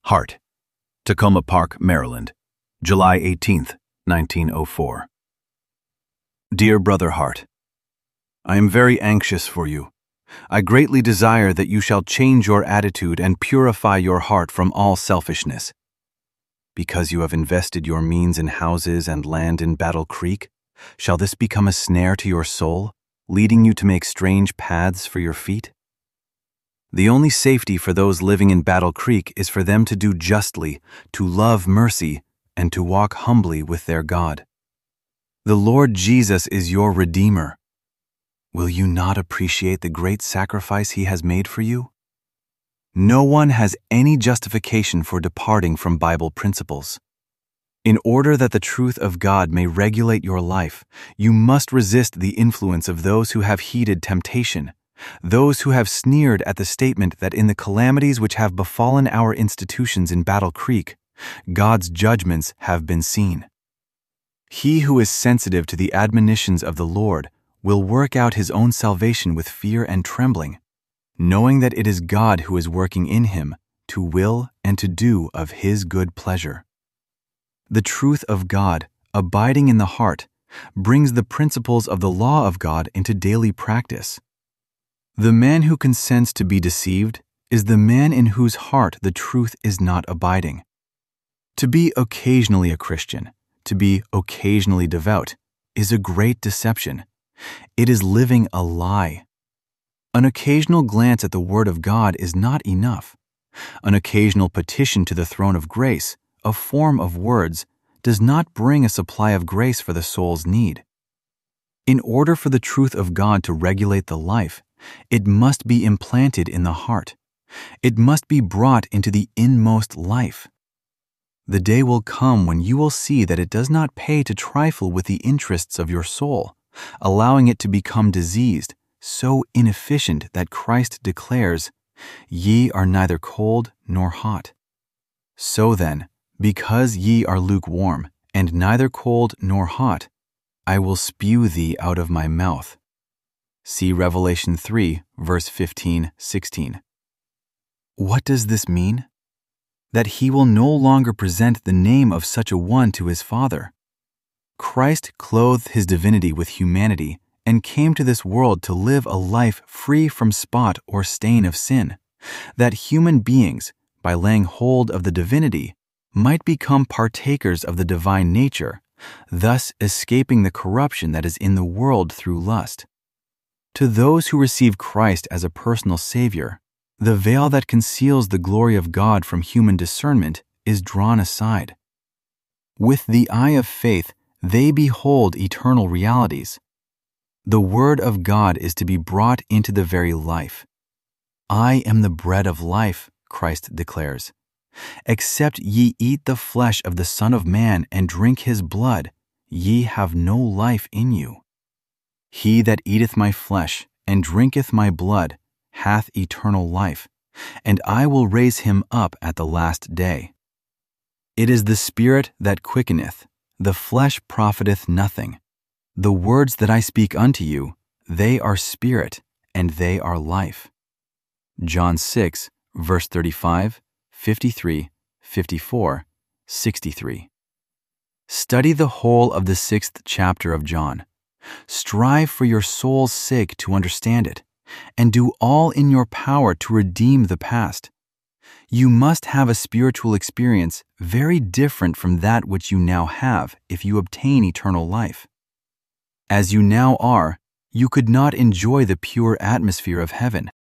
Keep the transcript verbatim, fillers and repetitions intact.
Hart, Tacoma Park, Maryland, July eighteenth, nineteen oh four. Dear Brother Hart, I am very anxious for you. I greatly desire that you shall change your attitude and purify your heart from all selfishness. Because you have invested your means in houses and land in Battle Creek, shall this become a snare to your soul, leading you to make strange paths for your feet? The only safety for those living in Battle Creek is for them to do justly, to love mercy, and to walk humbly with their God. The Lord Jesus is your Redeemer. Will you not appreciate the great sacrifice He has made for you? No one has any justification for departing from Bible principles. In order that the truth of God may regulate your life, you must resist the influence of those who have heeded temptation, those who have sneered at the statement that in the calamities which have befallen our institutions in Battle Creek, God's judgments have been seen. He who is sensitive to the admonitions of the Lord will work out his own salvation with fear and trembling, knowing that it is God who is working in him to will and to do of His good pleasure. The truth of God, abiding in the heart, brings the principles of the law of God into daily practice. The man who consents to be deceived is the man in whose heart the truth is not abiding. To be occasionally a Christian, to be occasionally devout, is a great deception. It is living a lie. An occasional glance at the Word of God is not enough. An occasional petition to the throne of grace, a form of words, does not bring a supply of grace for the soul's need. In order for the truth of God to regulate the life, it must be implanted in the heart. It must be brought into the inmost life. The day will come when you will see that it does not pay to trifle with the interests of your soul, allowing it to become diseased, so inefficient that Christ declares, "Ye are neither cold nor hot." So then, because ye are lukewarm, and neither cold nor hot, I will spew thee out of my mouth. See Revelation three, verse fifteen, sixteen. What does this mean? That He will no longer present the name of such a one to His Father. Christ clothed His divinity with humanity and came to this world to live a life free from spot or stain of sin, that human beings, by laying hold of the divinity, might become partakers of the divine nature, thus escaping the corruption that is in the world through lust. To those who receive Christ as a personal Savior, the veil that conceals the glory of God from human discernment is drawn aside. With the eye of faith, they behold eternal realities. The Word of God is to be brought into the very life. I am the bread of life, Christ declares. Except ye eat the flesh of the Son of Man and drink His blood, ye have no life in you. He that eateth my flesh and drinketh my blood hath eternal life, and I will raise him up at the last day. It is the Spirit that quickeneth, the flesh profiteth nothing. The words that I speak unto you, they are spirit, and they are life. John six, verse thirty-five, fifty-three, fifty-four, sixty-three. Study the whole of the sixth chapter of John. Strive for your soul's sake to understand it, and do all in your power to redeem the past. You must have a spiritual experience very different from that which you now have if you obtain eternal life. As you now are, you could not enjoy the pure atmosphere of heaven.